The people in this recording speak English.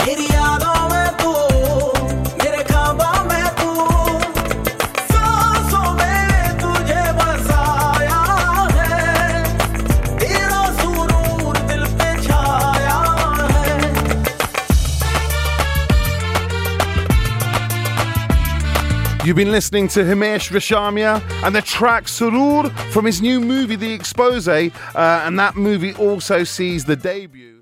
मेरी यादों में तू मेरे ख्वाबों में तू सांसों में तुझे बसाया है तेरा सुरूर दिल पे छाया है You've been listening to Himesh Reshamia and the track Surur from his new movie The Expose, and that movie also sees the debut